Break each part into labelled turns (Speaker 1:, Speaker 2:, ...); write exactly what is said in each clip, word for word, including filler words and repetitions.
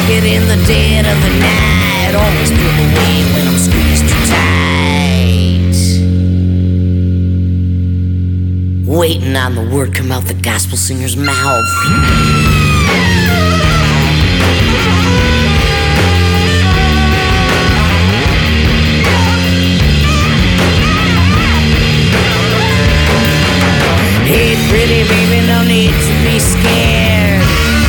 Speaker 1: it in the dead of the night. Always pull away when I'm squeezed too tight. Waiting on the word come out the gospel singer's mouth. Hey pretty baby, no need to be scared.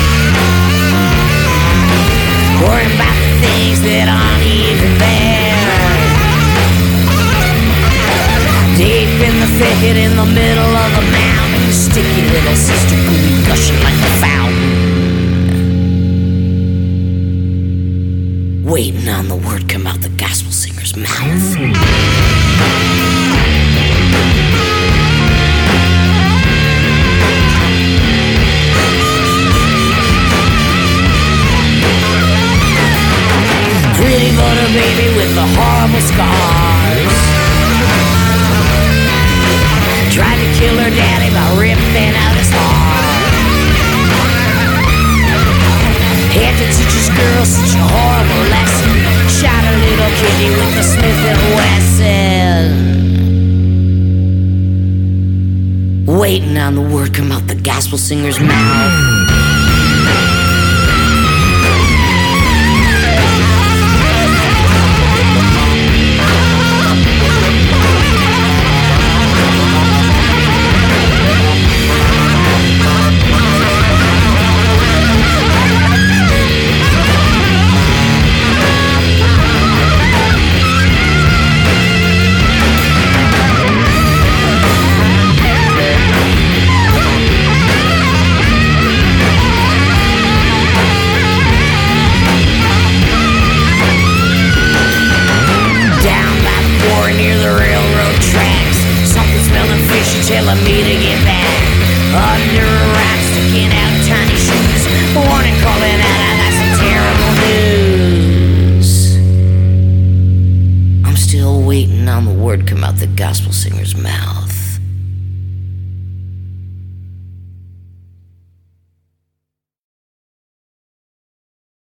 Speaker 1: Worrying about the things that aren't even there. Deep in the thicket, in the middle of the mountain, sticky little sister gooey gushing like a fountain. Waiting on the word come out the gospel singer's mouth. Pretty butter baby with the horrible scars. Tried to kill her daddy by ripping out his heart. Had to teach his girl such a horrible lesson. Shot a little kitty with a Smith and Wesson. Waiting on the word come out the gospel singer's mouth.